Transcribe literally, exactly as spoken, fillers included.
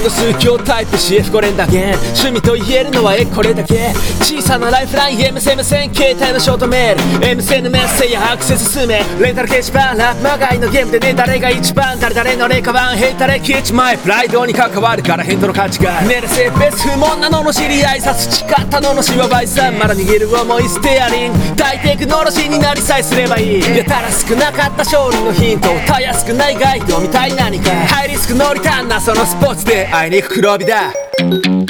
の数教タイプ シーエフご 連打減趣味と言えるのはえこれだけ小さなライフライン エムセムせん 携帯のショートメール エムセヌ メッセージやアクセス数名レンタル掲示板ラップまがいのゲームでね誰が一番誰誰の霊下版ヘイタレキッチマイプライドに関わるから返答の価値がねれせベス不問なのの知り合いさ培ったののしわばいさんまだ握る思いステアリング大テクノロジーになりさえすればいいやたら少なかった勝利のヒントたやすくないガイドみたい何かハイリスク乗りたんなそのスポーツであいにく黒帯だ